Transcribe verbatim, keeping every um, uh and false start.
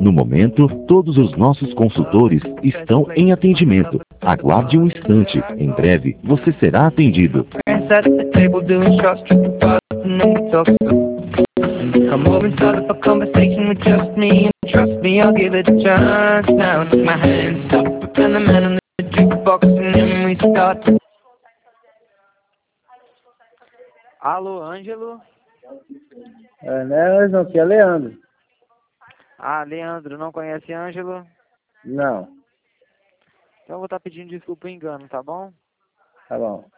No momento, todos os nossos consultores estão em atendimento. Aguarde um instante. Em breve, você será atendido. Come over and start up a conversation with just me. Trust me, I'll give it a chance. Now my hands up and the man on the jukebox and then we start. Alô, Ângelo? É, né, não, que é Leandro. Ah, Leandro, não conhece Ângelo? Não. Então eu vou estar pedindo desculpa por engano, tá bom? Tá bom.